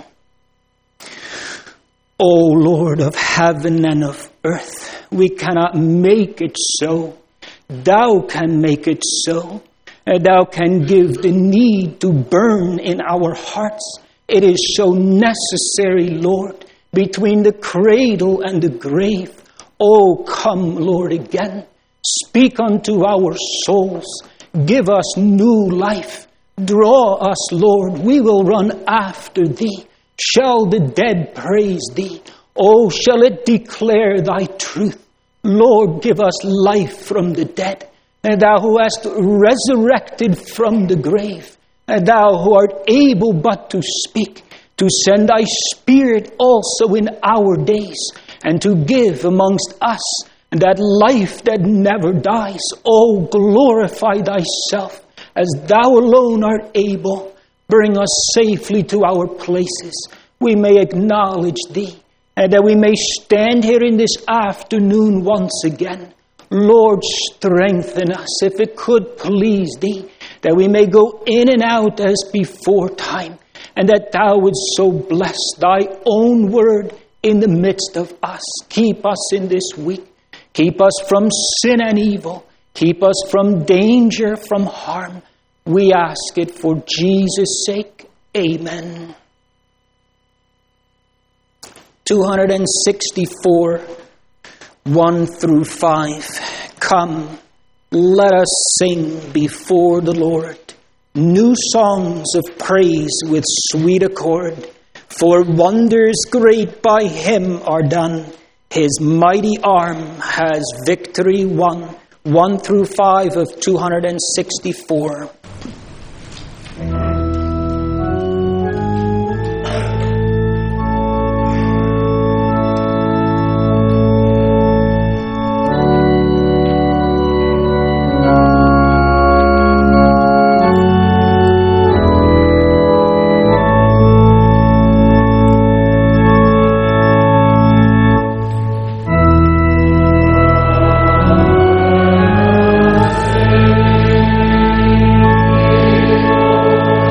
O Lord of heaven and of earth, we cannot make it so. Thou can make it so. Thou can give the need to burn in our hearts. It is so necessary, Lord, between the cradle and the grave. Oh, come, Lord, again. Speak unto our souls. Give us new life. Draw us, Lord. We will run after Thee. Shall the dead praise Thee? Oh, shall it declare Thy truth? Lord, give us life from the dead. And Thou who hast resurrected from the grave. And Thou who art able but to speak, to send Thy Spirit also in our days, and to give amongst us that life that never dies. Oh, glorify Thyself as Thou alone art able. Bring us safely to our places. We may acknowledge Thee, and that we may stand here in this afternoon once again. Lord, strengthen us, if it could please Thee, that we may go in and out as before time, and that Thou wouldst so bless Thy own word in the midst of us. Keep us in this week. Keep us from sin and evil. Keep us from danger, from harm. We ask it for Jesus' sake. Amen. two sixty-four, one through five. Come, let us sing before the Lord new songs of praise with sweet accord. For wonders great by Him are done. His mighty arm has victory won. one through five of two sixty-four. Amen.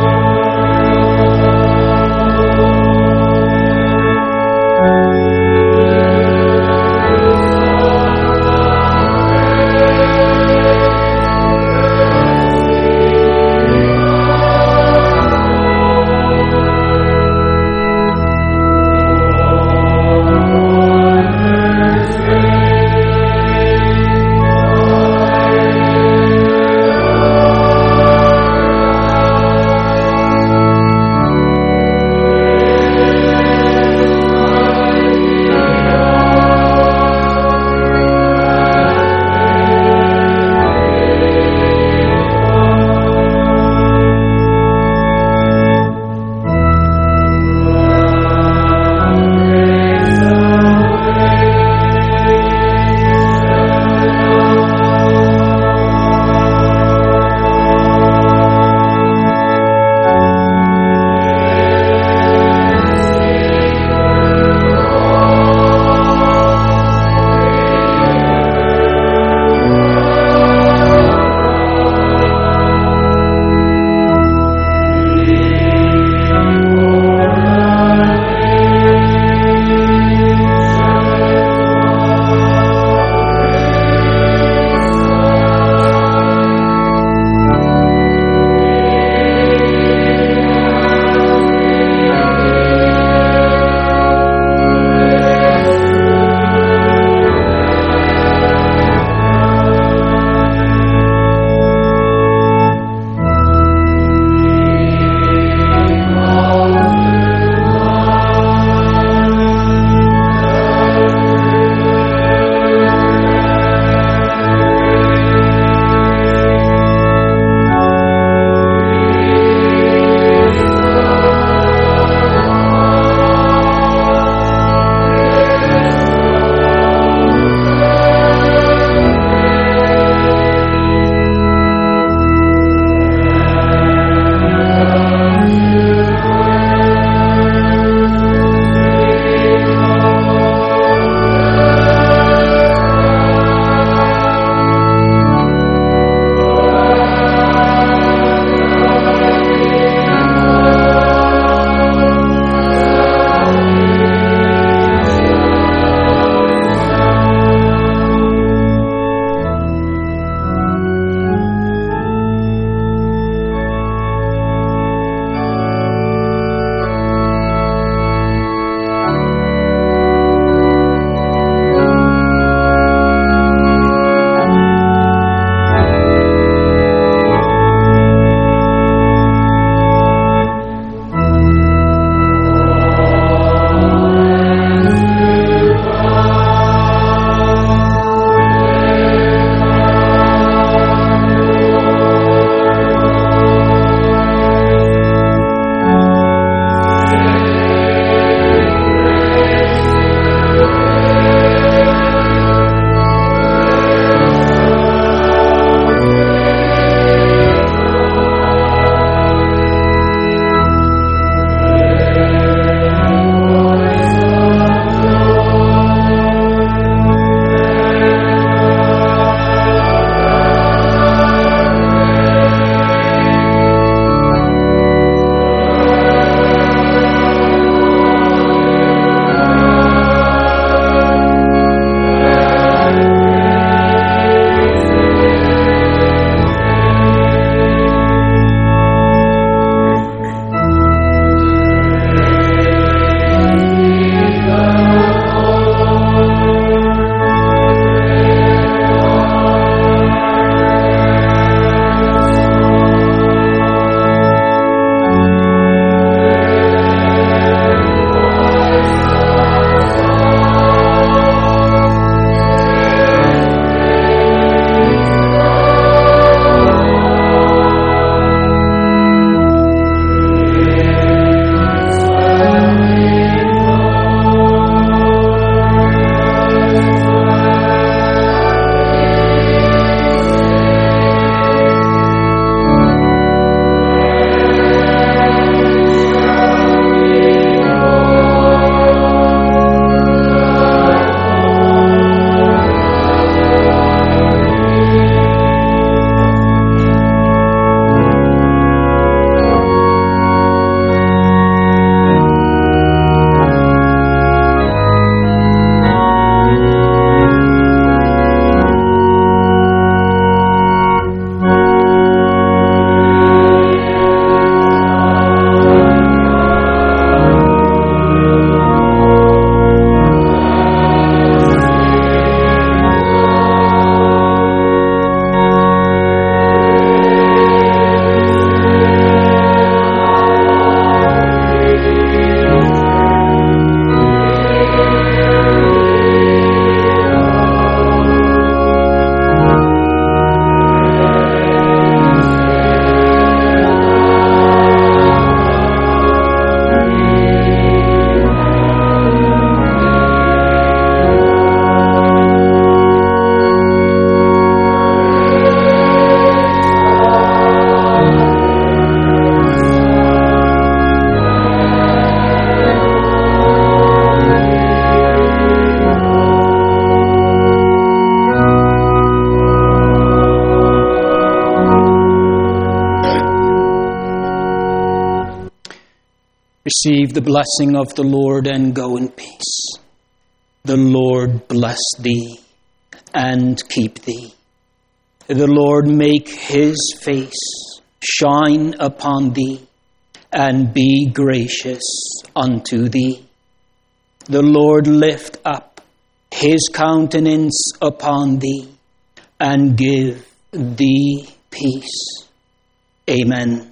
Receive the blessing of the Lord and go in peace. The Lord bless thee and keep thee. The Lord make his face shine upon thee and be gracious unto thee. The Lord lift up his countenance upon thee and give thee peace. Amen.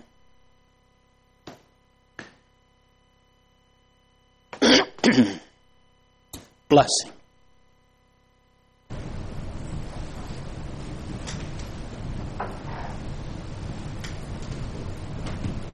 Blessing.